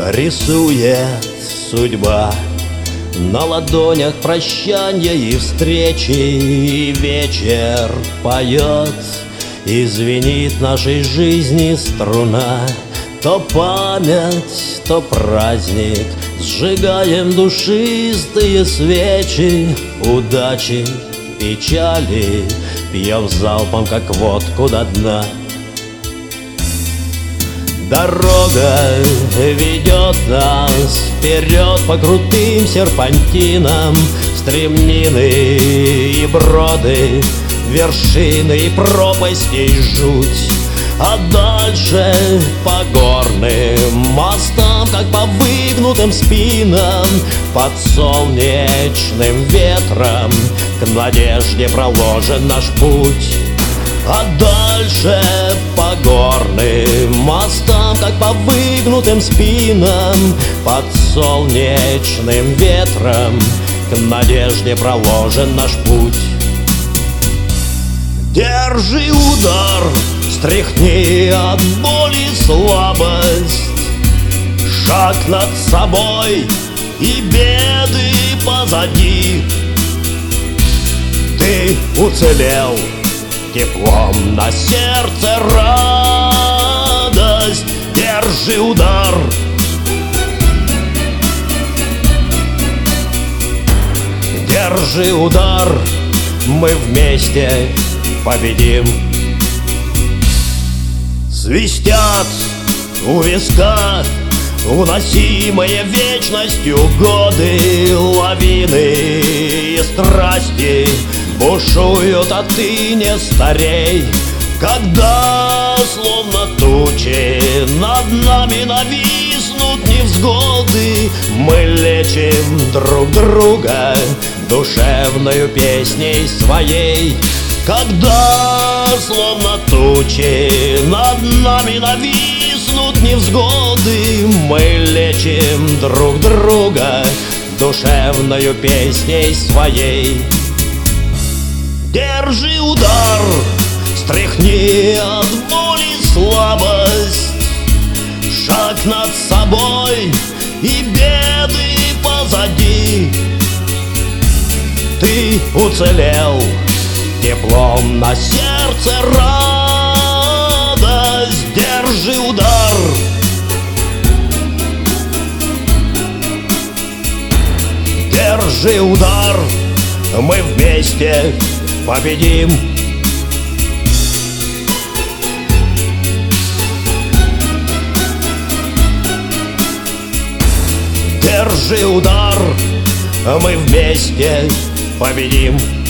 Рисует судьба на ладонях прощанья и встречи, и вечер поет, и звенит нашей жизни струна. То память, то праздник, сжигаем душистые свечи, удачи, печали пьем залпом, как водку до дна. Дорога ведет нас вперед по крутым серпантинам, стремнины и броды, вершины и пропасти жуть. А дальше по горным мостам, как по выгнутым спинам, под солнечным ветром к надежде проложен наш путь. А дальше по горным мостам, как по выгнутым спинам, под солнечным ветром к надежде проложен наш путь. Держи удар, стряхни от боли слабость, шаг над собой и беды позади. Ты уцелел, теплом на сердце радость. Держи удар, держи удар, мы вместе победим. Свистят у виска уносимые вечностью годы, лавины и страсти бушуют, а ты не старей. Когда словно тучи над нами нависнут невзгоды, мы лечим друг друга душевною песней своей. Когда словно тучи над нами нависнут невзгоды, мы лечим друг друга душевною песней своей. Держи удар, стряхни от боли слабость, шаг над собой и беды позади. Ты уцелел, теплом на сердце радость. Держи удар, держи удар, мы вместе победим. Держи удар, мы вместе победим.